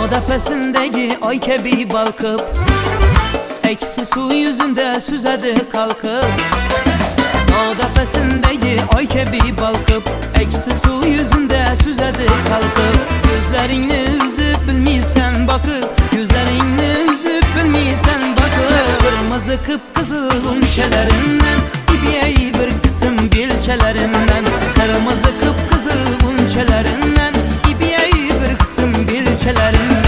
tepesindeki ay kebi balkıp eksi su yüzünde süzedi kalkıp. Dağ tepesindeki ay kebi balkıp eksi su yüzünde süzedi kalkıp. Gözlerini üzüp bilmiysen bakıp, gözlerini üzüp bilmiysen bakıp. Kırmızı kıpkızıl unçelerinden İbiyeyi bir kısım bilçelerinden. Kırmızı kıpkızıl unçelerinden İbiyeyi bir kısım bilçelerinden.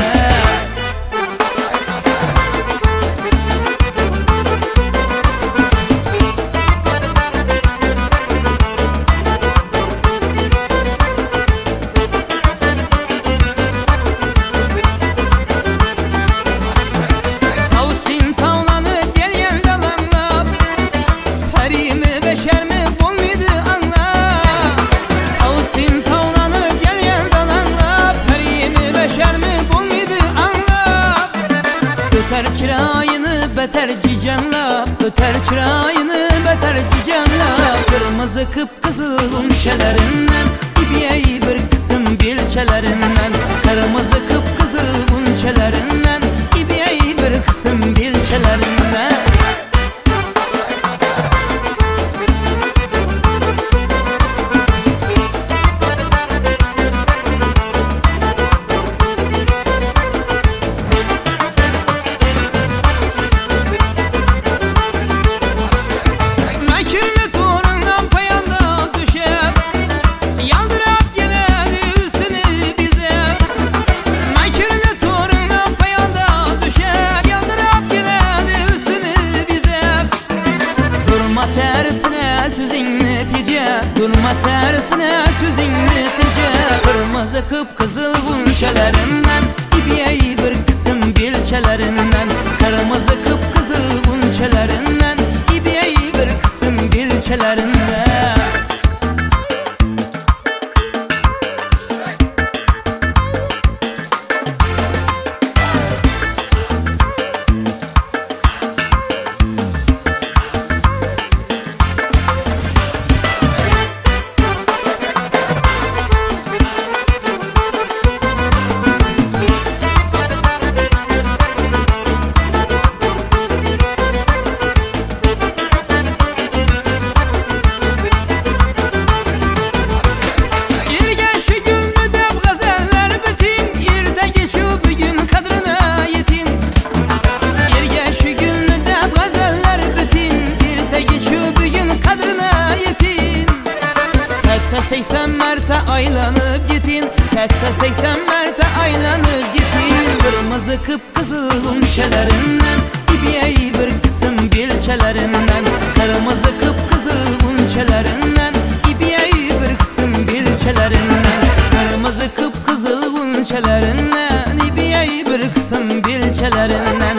Beter cicanla, öter çırağını beter cicanla. Kırmızı kıpkızıl unçelerinden İbiyeyi bir kısım bilçelerinden. Kırmızı kıpkızıl unçelerinden İbiyeyi bir kısım bilçelerinden. Durma terifine sözün netice. Kırmızı kıpkızıl unçelerinden İbiyeyi bir kısım bilçelerinden. Kırmızı kıpkızıl unçelerinden İbiyeyi bir kısım bilçelerinden. Seksen merte aylanıp gitin, 80 merte aylanıp gitin. Kırmızı kıpkızıl unçelerinden İbiyeyi bir kısım bilçelerinden. Kırmızı kıpkızıl unçelerinden İbiyeyi bir kısım bilçelerinden. Kırmızı kıpkızıl unçelerinden İbiyeyi bir kısım bilçelerinden.